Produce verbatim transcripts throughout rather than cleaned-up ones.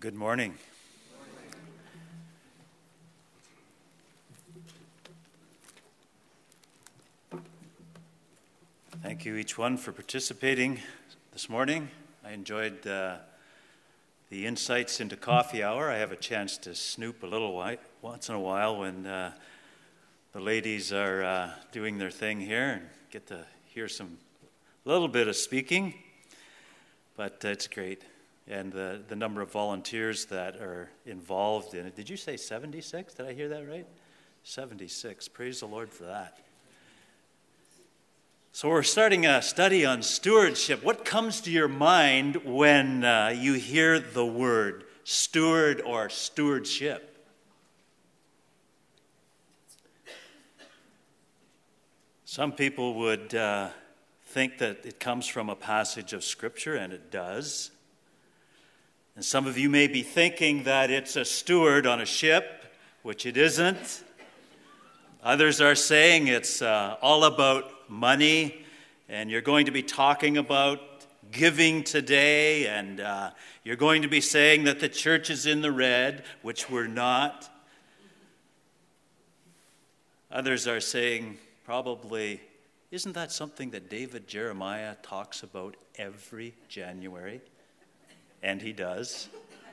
Good morning. Thank you each one for participating this morning. I enjoyed uh, the insights into coffee hour. I have a chance to snoop a little while, once in a while when uh, the ladies are uh, doing their thing here and get to hear some little bit of speaking, but uh, it's great. And the, the number of volunteers that are involved in it. Did you say seventy-six? Did I hear that right? seventy-six. Praise the Lord for that. So we're starting a study on stewardship. What comes to your mind when uh, you hear the word steward or stewardship? Some people would uh, think that it comes from a passage of Scripture, and it does. And some of you may be thinking that it's a steward on a ship, which it isn't. Others are saying it's uh, all about money, and you're going to be talking about giving today, and uh, you're going to be saying that the church is in the red, which we're not. Others are saying probably, isn't that something that David Jeremiah talks about every January? And he does.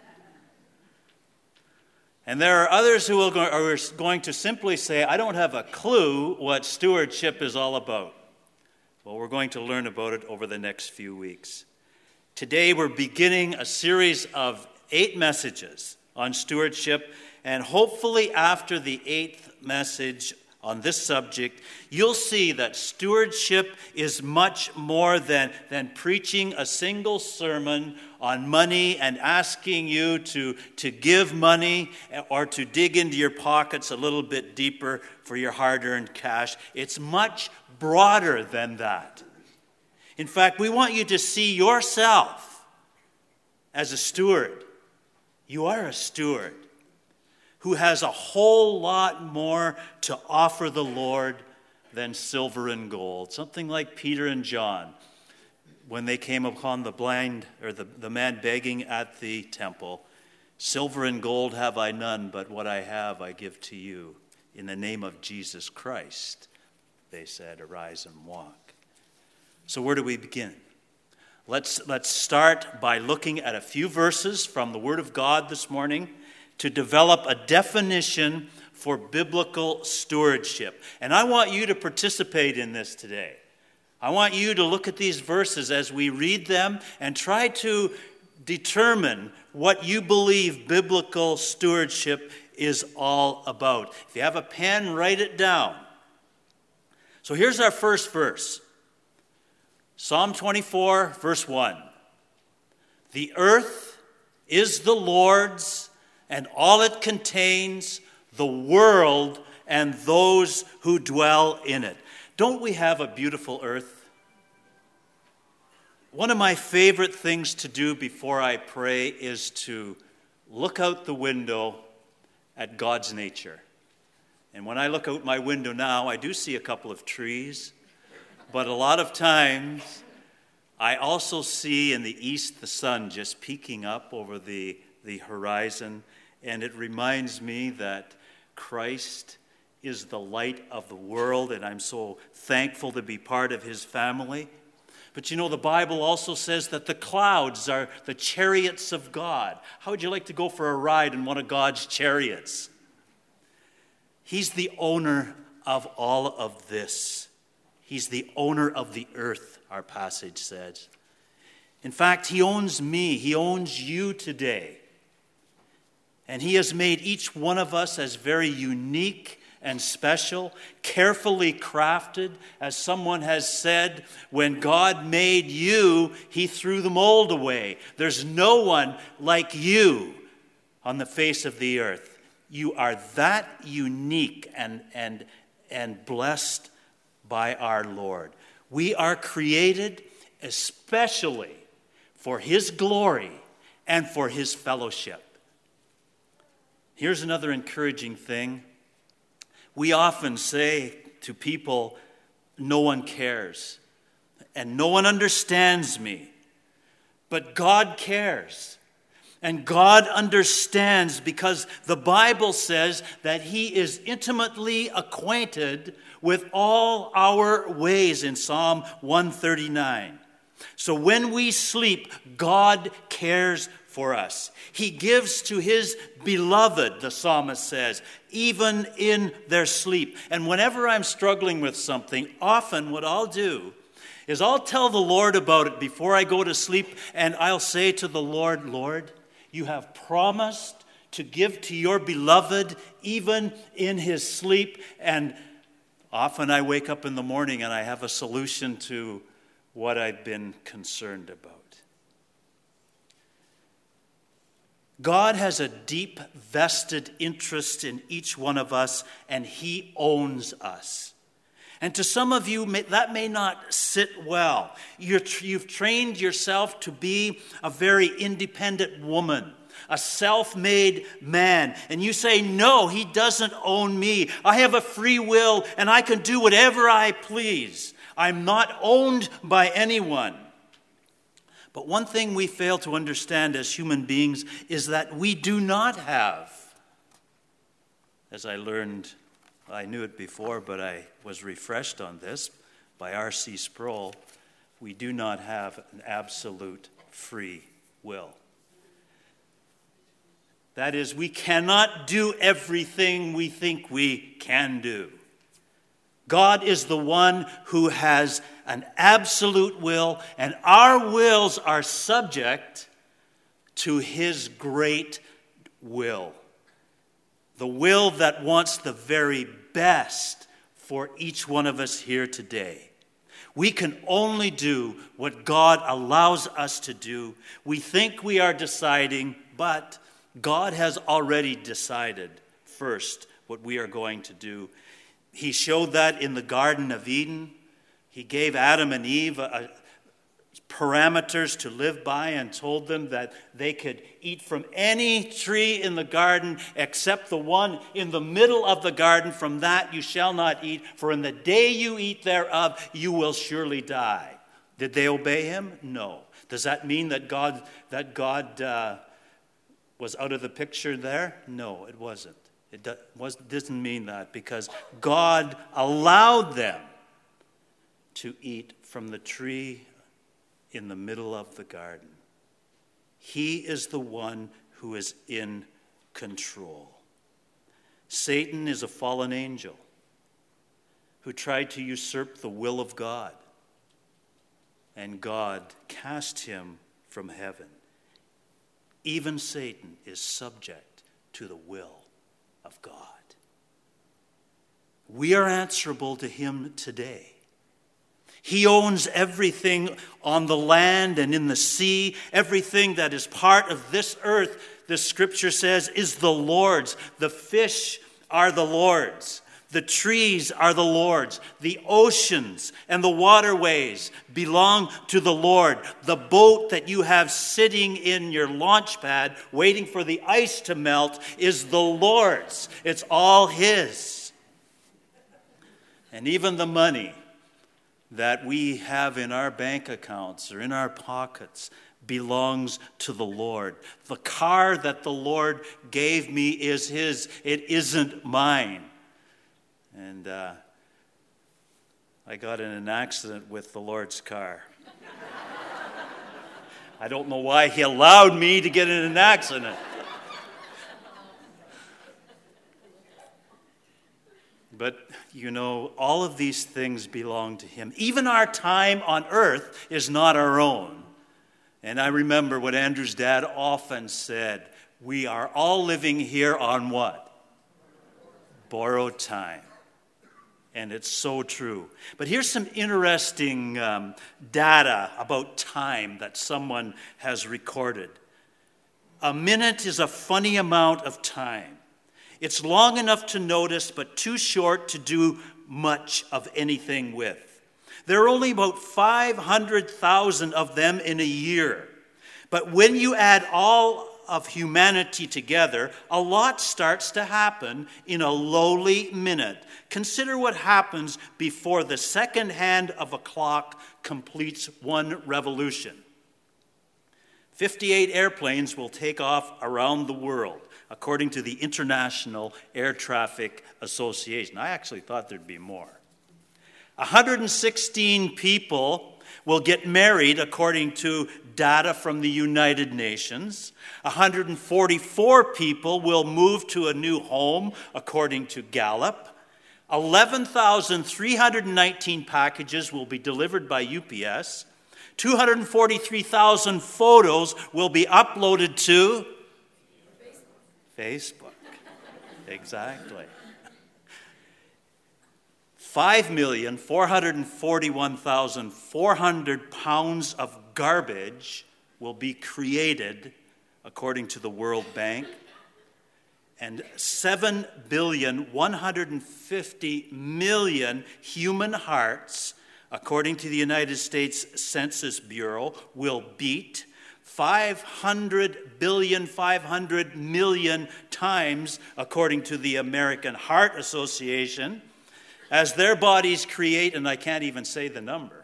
And there are others who are going to simply say, I don't have a clue what stewardship is all about. Well, we're going to learn about it over the next few weeks. Today we're beginning a series of eight messages on stewardship, and hopefully after the eighth message on this subject, you'll see that stewardship is much more than, than preaching a single sermon on money and asking you to, to give money or to dig into your pockets a little bit deeper for your hard-earned cash. It's much broader than that. In fact, we want you to see yourself as a steward. You are a steward who has a whole lot more to offer the Lord than silver and gold. Something like Peter and John, when they came upon the blind, or the, the man begging at the temple, silver and gold have I none, but what I have I give to you. In the name of Jesus Christ, they said, arise and walk. So where do we begin? Let's, let's start by looking at a few verses from the Word of God this morning to develop a definition for biblical stewardship. And I want you to participate in this today. I want you to look at these verses as we read them and try to determine what you believe biblical stewardship is all about. If you have a pen, write it down. So here's our first verse. Psalm twenty-four, verse one. The earth is the Lord's, and all it contains, the world and those who dwell in it. Don't we have a beautiful earth? One of my favorite things to do before I pray is to look out the window at God's nature. And when I look out my window now, I do see a couple of trees, but a lot of times I also see in the east the sun just peeking up over the, the horizon. And it reminds me that Christ is the light of the world, and I'm so thankful to be part of his family. But you know, the Bible also says that the clouds are the chariots of God. How would you like to go for a ride in one of God's chariots? He's the owner of all of this. He's the owner of the earth, our passage says. In fact, he owns me. He owns you today. And he has made each one of us as very unique and special, carefully crafted. As someone has said, when God made you, he threw the mold away. There's no one like you on the face of the earth. You are that unique and, and, and blessed by our Lord. We are created especially for his glory and for his fellowship. Here's another encouraging thing. We often say to people, no one cares, and no one understands me, but God cares. And God understands because the Bible says that he is intimately acquainted with all our ways in Psalm one thirty-nine. So when we sleep, God cares for us. He gives to his beloved, the psalmist says, even in their sleep. And whenever I'm struggling with something, often what I'll do is I'll tell the Lord about it before I go to sleep, and I'll say to the Lord, Lord, you have promised to give to your beloved even in his sleep. And often I wake up in the morning and I have a solution to what I've been concerned about. God has a deep vested interest in each one of us, and he owns us. And to some of you, that may not sit well. You're, you've trained yourself to be a very independent woman, a self-made man. And you say, no, he doesn't own me. I have a free will, and I can do whatever I please. I'm not owned by anyone. But one thing we fail to understand as human beings is that we do not have, as I learned, I knew it before, but I was refreshed on this by R C Sproul, we do not have an absolute free will. That is, we cannot do everything we think we can do. God is the one who has an absolute will, and our wills are subject to his great will. The will that wants the very best for each one of us here today. We can only do what God allows us to do. We think we are deciding, but God has already decided first what we are going to do. He showed that in the Garden of Eden. He gave Adam and Eve a, a parameters to live by and told them that they could eat from any tree in the garden except the one in the middle of the garden. From that you shall not eat, for in the day you eat thereof you will surely die. Did they obey him? No. Does that mean that God that God uh, was out of the picture there? No, it wasn't. It do, was, doesn't mean that, because God allowed them to eat from the tree in the middle of the garden. He is the one who is in control. Satan is a fallen angel who tried to usurp the will of God, and God cast him from heaven. Even Satan is subject to the will of God. We are answerable to him today. He owns everything on the land and in the sea. Everything that is part of this earth, the scripture says, is the Lord's. The fish are the Lord's. The trees are the Lord's. The oceans and the waterways belong to the Lord. The boat that you have sitting in your launch pad waiting for the ice to melt is the Lord's. It's all his. And even the money that we have in our bank accounts or in our pockets belongs to the Lord. The car that the Lord gave me is his. It isn't mine. And uh, I got in an accident with the Lord's car. I don't know why he allowed me to get in an accident. But, you know, all of these things belong to him. Even our time on earth is not our own. And I remember what Andrew's dad often said, we are all living here on what? Borrowed time. And it's so true. But here's some interesting um, data about time that someone has recorded. A minute is a funny amount of time. It's long enough to notice, but too short to do much of anything with. There are only about five hundred thousand of them in a year. But when you add all of humanity together, a lot starts to happen in a lowly minute. Consider what happens before the second hand of a clock completes one revolution. fifty-eight airplanes will take off around the world, according to the International Air Traffic Association. I actually thought there'd be more. one hundred sixteen people will get married, according to data from the United Nations. one hundred forty-four people will move to a new home, according to Gallup. eleven thousand three hundred nineteen packages will be delivered by U P S. two hundred forty-three thousand photos will be uploaded to Facebook. Facebook. Exactly. five million four hundred forty-one thousand four hundred pounds of garbage will be created, according to the World Bank. And seven billion one hundred fifty million human hearts, according to the United States Census Bureau, will beat five hundred billion five hundred million times, according to the American Heart Association, as their bodies create, and I can't even say the number.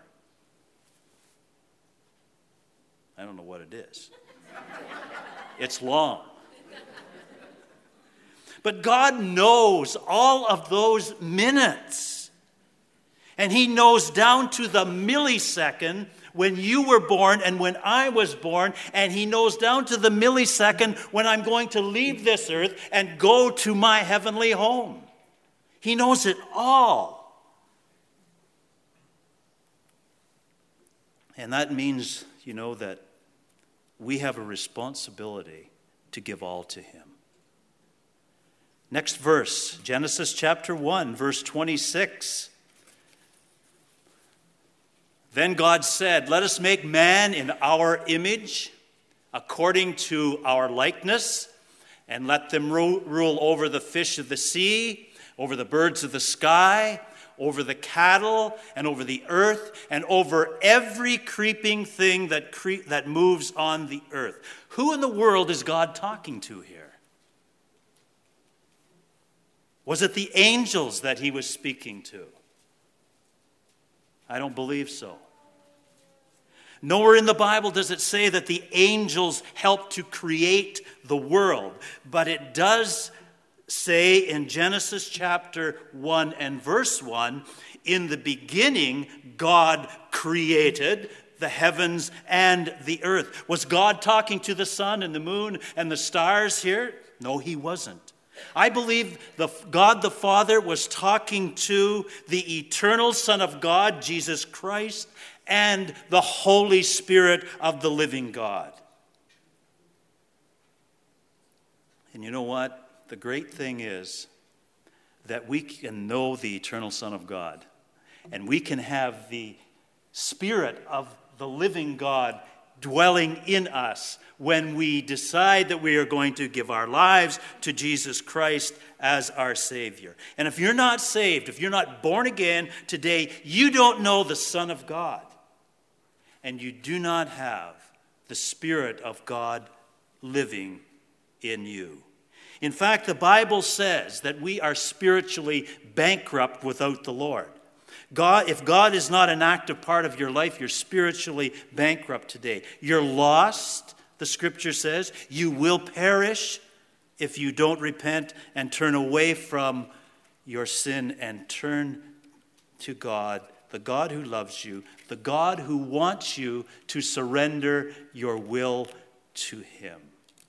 I don't know what it is. It's long. But God knows all of those minutes. And he knows down to the millisecond when you were born and when I was born. And he knows down to the millisecond when I'm going to leave this earth and go to my heavenly home. He knows it all. And that means, you know, that we have a responsibility to give all to him. Next verse, Genesis chapter one, verse twenty-six. Then God said, "Let us make man in our image, according to our likeness, and let them ru- rule over the fish of the sea, over the birds of the sky, over the cattle, and over the earth, and over every creeping thing that cre- that moves on the earth." Who in the world is God talking to here? Was it the angels that he was speaking to? I don't believe so. Nowhere in the Bible does it say that the angels helped to create the world, but it does say in Genesis chapter one and verse one, in the beginning God created the heavens and the earth. Was God talking to the sun and the moon and the stars here? No, he wasn't. I believe the God the Father was talking to the eternal Son of God, Jesus Christ, and the Holy Spirit of the living God. And you know what? The great thing is that we can know the eternal Son of God, and we can have the Spirit of the living God dwelling in us when we decide that we are going to give our lives to Jesus Christ as our Savior. And if you're not saved, if you're not born again today, you don't know the Son of God. And you do not have the Spirit of God living in you. In fact, the Bible says that we are spiritually bankrupt without the Lord. God, if God is not an active part of your life, you're spiritually bankrupt today. You're lost, the scripture says. You will perish if you don't repent and turn away from your sin and turn to God, the God who loves you, the God who wants you to surrender your will to him.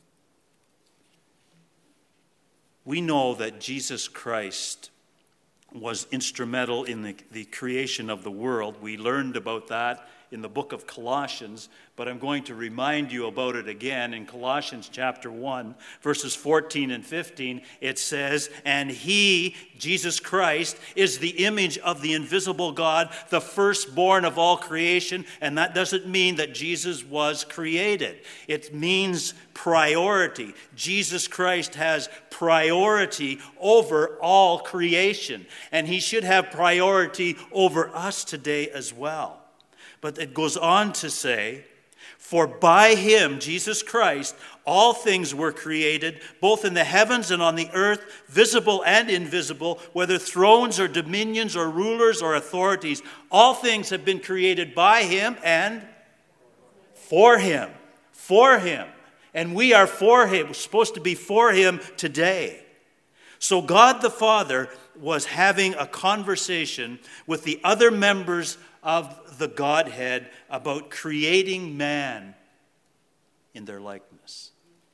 We know that Jesus Christ was instrumental in the, the creation of the world. We learned about that in the book of Colossians, but I'm going to remind you about it again. In Colossians chapter one, verses fourteen and fifteen, it says, "And he, Jesus Christ, is the image of the invisible God, the firstborn of all creation." And that doesn't mean that Jesus was created. It means priority. Jesus Christ has priority over all creation, and he should have priority over us today as well. But it goes on to say, "For by him, Jesus Christ, all things were created, both in the heavens and on the earth, visible and invisible, whether thrones or dominions or rulers or authorities. All things have been created by him and for him." for him. And we are for him. We're supposed to be for him today. So God the Father was having a conversation with the other members of the Godhead about creating man in their likeness.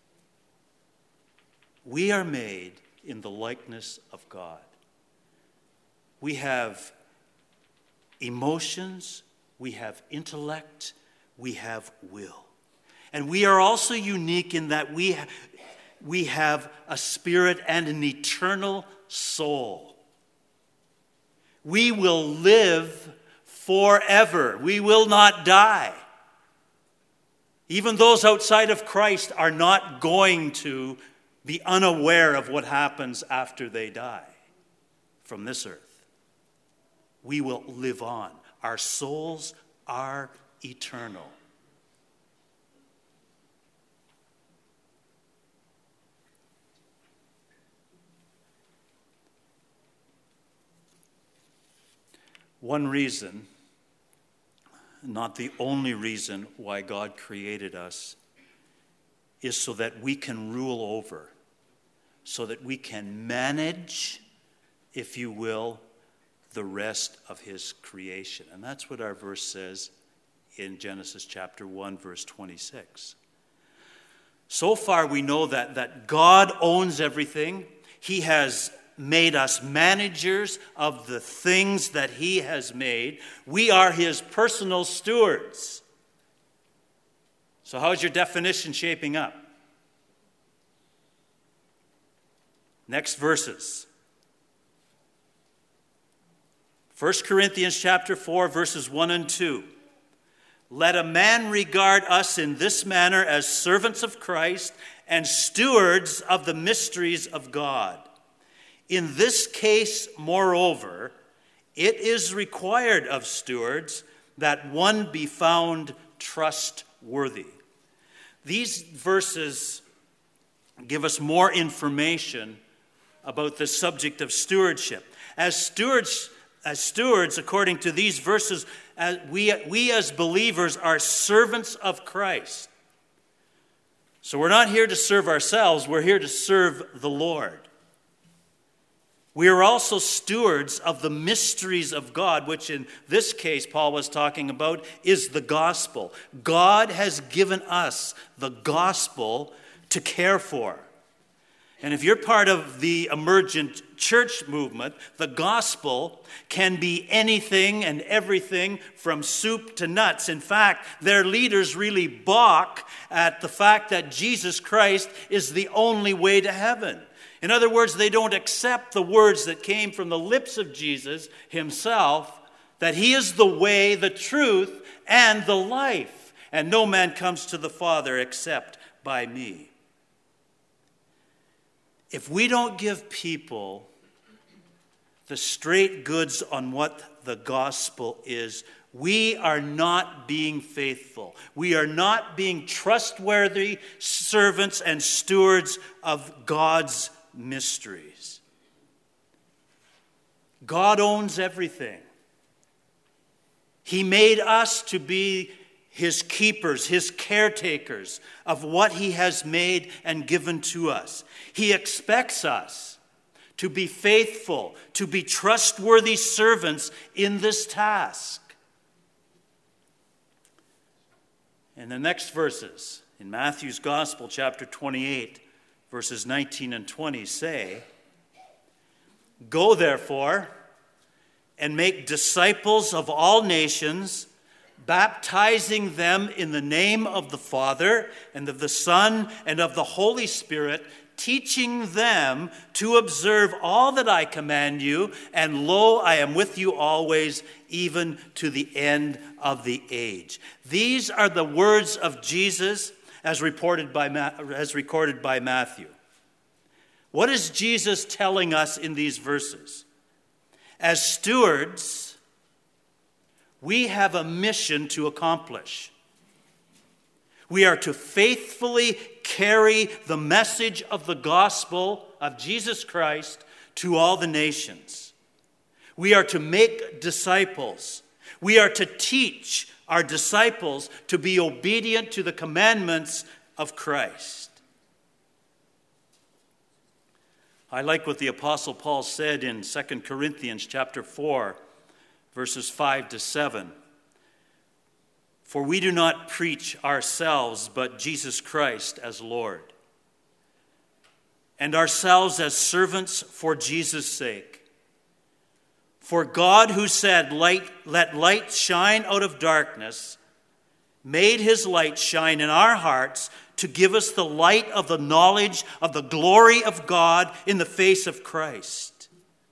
We are made in the likeness of God. We have emotions, we have intellect, we have will. And we are also unique in that we, we have a spirit and an eternal soul. We will live forever. We will not die. Even those outside of Christ are not going to be unaware of what happens after they die from this earth. We will live on. Our souls are eternal. One reason, not the only reason why God created us, is so that we can rule over, so that we can manage, if you will, the rest of his creation. And that's what our verse says in Genesis chapter one, verse twenty-six. So far we know that, that God owns everything. He has made us managers of the things that he has made. We are his personal stewards. So how's your definition shaping up? Next verses. First Corinthians chapter four, verses one and two. Let a man regard us in this manner as servants of Christ and stewards of the mysteries of God. In this case, moreover, it is required of stewards that one be found trustworthy. These verses give us more information about the subject of stewardship. As stewards, as stewards, according to these verses, as we, we as believers are servants of Christ. So we're not here to serve ourselves, we're here to serve the Lord. We are also stewards of the mysteries of God, which in this case Paul was talking about is the gospel. God has given us the gospel to care for. And if you're part of the emergent church movement, the gospel can be anything and everything from soup to nuts. In fact, their leaders really balk at the fact that Jesus Christ is the only way to heaven. In other words, they don't accept the words that came from the lips of Jesus himself, that he is the way, the truth, and the life, and no man comes to the Father except by me. If we don't give people the straight goods on what the gospel is, we are not being faithful. We are not being trustworthy servants and stewards of God's mysteries. God owns everything. He made us to be his keepers, his caretakers of what he has made and given to us. He expects us to be faithful, to be trustworthy servants in this task. In the next verses, in Matthew's Gospel, chapter twenty-eight, verses nineteen and twenty say, "Go therefore and make disciples of all nations, baptizing them in the name of the Father and of the Son and of the Holy Spirit, teaching them to observe all that I command you, and lo, I am with you always, even to the end of the age." These are the words of Jesus as reported by as recorded by Matthew. What is Jesus telling us in these verses? As stewards, we have a mission to accomplish. We are to faithfully carry the message of the gospel of Jesus Christ to all the nations. We are to make disciples. We are to teach our disciples to be obedient to the commandments of Christ. I like what the Apostle Paul said in Second Corinthians chapter four, verses five to seven. For we do not preach ourselves, but Jesus Christ as Lord, and ourselves as servants for Jesus' sake. For God, who said, "Light, let light shine out of darkness," made his light shine in our hearts to give us the light of the knowledge of the glory of God in the face of Christ.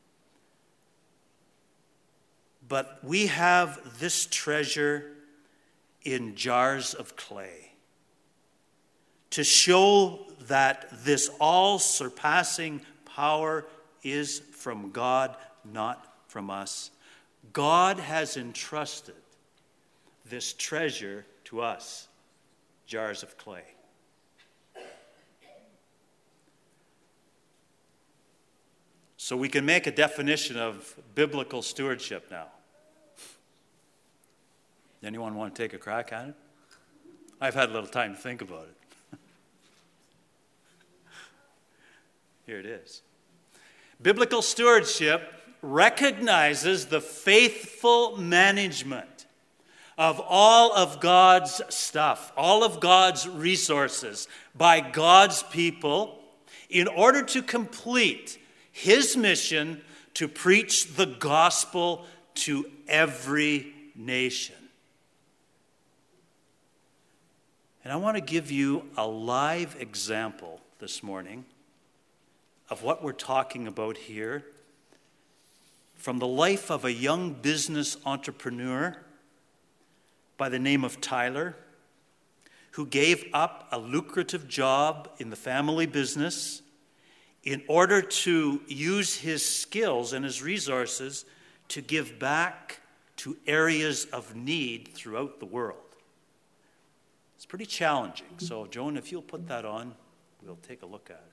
But we have this treasure in jars of clay, to show that this all-surpassing power is from God, not from us. God has entrusted this treasure to us, jars of clay. So we can make a definition of biblical stewardship now. Anyone want to take a crack at it? I've had a little time to think about it. Here it is. Biblical stewardship recognizes the faithful management of all of God's stuff, all of God's resources by God's people in order to complete his mission to preach the gospel to every nation. And I want to give you a live example this morning of what we're talking about here from the life of a young business entrepreneur by the name of Tyler, who gave up a lucrative job in the family business in order to use his skills and his resources to give back to areas of need throughout the world. It's pretty challenging. So, Joan, if you'll put that on, we'll take a look at it.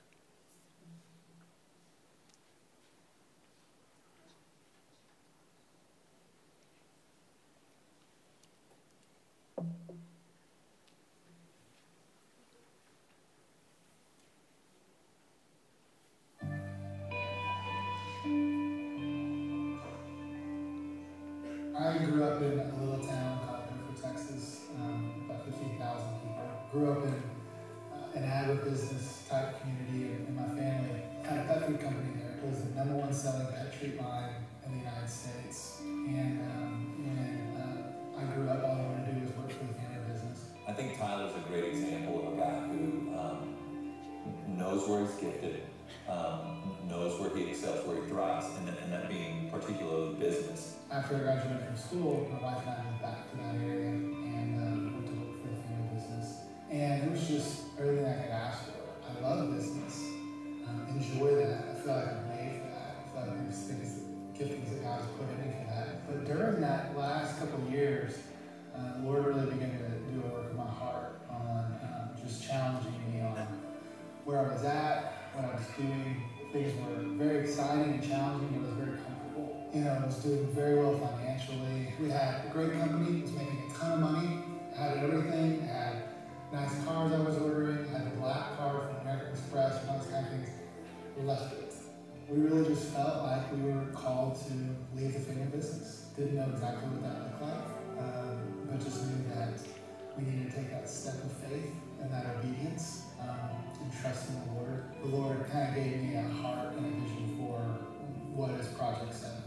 I grew up in a little town called Beaufort, Texas, um, about fifteen thousand people. Grew up in uh, an agribusiness type community, and, and my family had a pet food company there. It was the number one selling pet treat line in the United States. And um, when uh, I grew up, all I wanted to do was work for the family business. I think Tyler's a great example of a guy who um, knows where he's gifted, um, knows where he excels, where he thrives, and, and that being particularly business. After I graduated from school, my wife and I moved back to that area and uh, went to work for the family business. And it was just everything I could ask for. I love business, um, enjoy that. I feel like I'm made for that. I feel like there's things, giftings that God has put in me for that. But during that last couple of years, uh, the Lord really began to do a work in my heart on um, just challenging me on where I was at, what I was doing. Things were very exciting and challenging, but it was very comfortable. You know, I was doing very well financially. We had a great company, was making a ton of money, had everything, had nice cars I was ordering, had the black car from American Express, and all those kind of things. We left it. We really just felt like we were called to leave the family business. Didn't know exactly what that looked like, um, but just knew that we needed to take that step of faith and that obedience. Um, and trust in the Lord. The Lord kind of gave me a heart and a vision for what is Project Seven.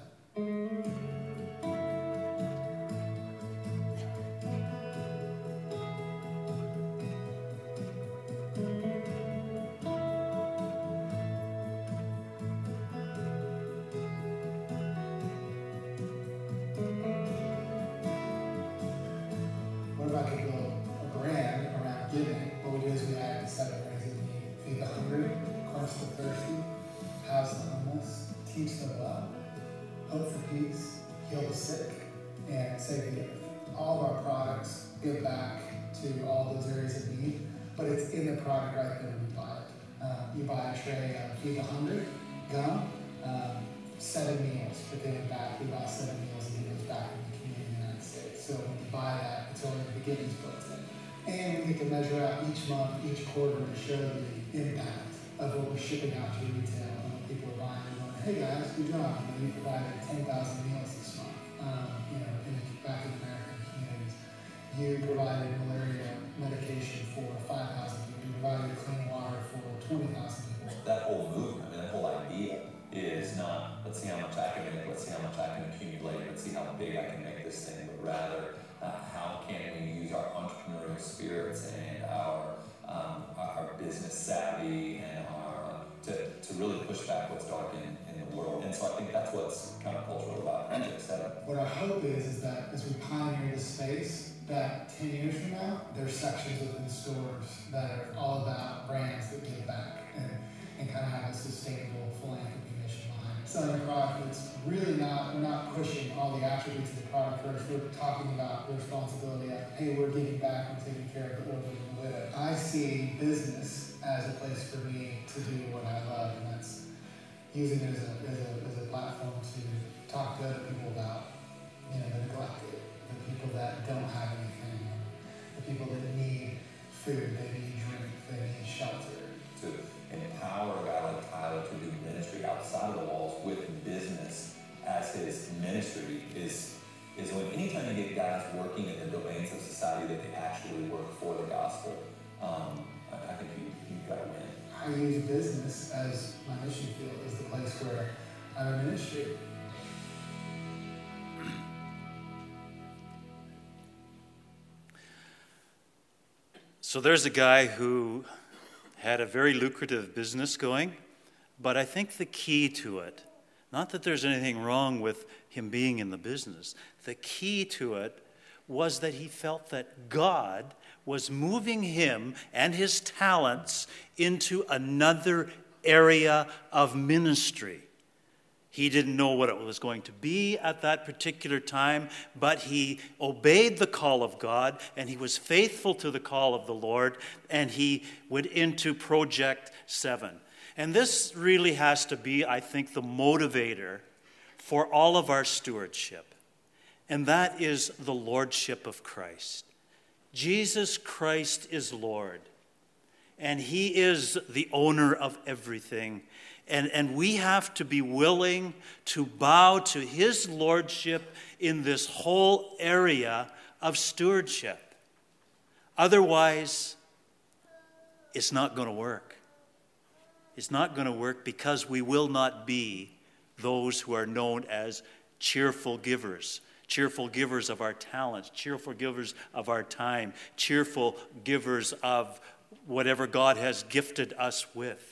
What if I could build a brand around giving? What we do is we add seven ways of need. Feed the hungry, quench the thirsty, house the homeless, teach the well, hope for peace, heal the sick, and save the earth. All of our products give back to all those areas of need, but it's in the product right there when you buy it. Um, you buy a tray of Feed the Hungry, gum, um, seven meals for giving back. We buy seven meals and give those back in the community in the United States. So when you buy that, it's already the beginnings built in. And we get to measure out each month, each quarter to show the impact of what we're shipping out to retail. And when people are buying, we're going, hey guys, good job. You know, you provided ten thousand meals this month. Um, you know, in back in American communities. You provided malaria medication for five thousand people. You provided clean water for twenty thousand people. That whole movement, I mean, that whole idea is not, let's see how much I can make, let's see how much I can accumulate, let's see how big I can make this thing, but rather, uh, how can we use our entrepreneurial spirits and our um, our business savvy and our to, to really push back what's dark in, in the world. And so I think that's what's countercultural about Project Seven. What our hope is is that as we pioneer this space, that ten years from now, there's sections within stores that are all about brands that give back and, and kind of have a sustainable philanthropy mission behind it. Selling a product that's really not, we're not pushing all the attributes of the product first. We're talking about the responsibility of, hey, we're giving back and taking care of the orphan and the widow. I see business as a place for me to do what I love, and that's using it as a, as a, as a platform to talk to other people about, you know, the neglected, the people that don't have anything, the people that need food, they need drink, they need shelter. To empower a guy like Tyler to do ministry outside of the walls with business as his ministry is is when anytime you get guys working in the domains of society that they actually work for the gospel, um, I, I think you, you've got to win. I use business as my mission field, as the place where I'm a ministry. So there's a guy who had a very lucrative business going, but I think the key to it, not that there's anything wrong with him being in the business, the key to it was that he felt that God was moving him and his talents into another area of ministry. He didn't know what it was going to be at that particular time, but he obeyed the call of God, and he was faithful to the call of the Lord, and he went into Project Seven. And this really has to be, I think, the motivator for all of our stewardship, and that is the lordship of Christ. Jesus Christ is Lord, and he is the owner of everything. And, and we have to be willing to bow to his lordship in this whole area of stewardship. Otherwise, it's not going to work. It's not going to work because we will not be those who are known as cheerful givers. Cheerful givers of our talents, cheerful givers of our time, cheerful givers of whatever God has gifted us with.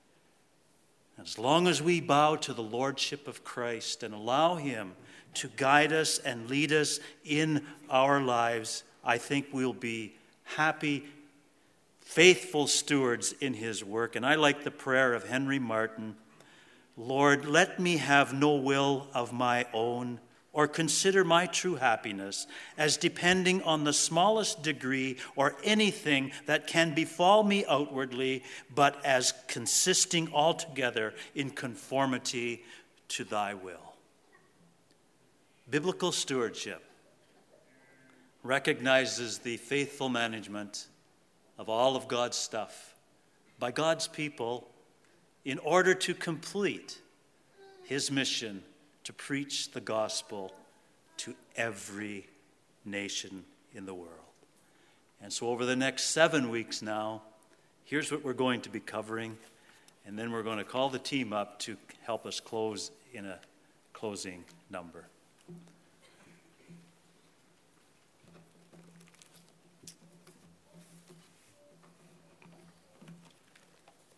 As long as we bow to the lordship of Christ and allow him to guide us and lead us in our lives, I think we'll be happy, faithful stewards in his work. And I like the prayer of Henry Martin, Lord, let me have no will of my own, or consider my true happiness as depending on the smallest degree or anything that can befall me outwardly, but as consisting altogether in conformity to thy will. Biblical stewardship recognizes the faithful management of all of God's stuff by God's people in order to complete his mission to preach the gospel to every nation in the world. And so over the next seven weeks now, here's what we're going to be covering, and then we're going to call the team up to help us close in a closing number.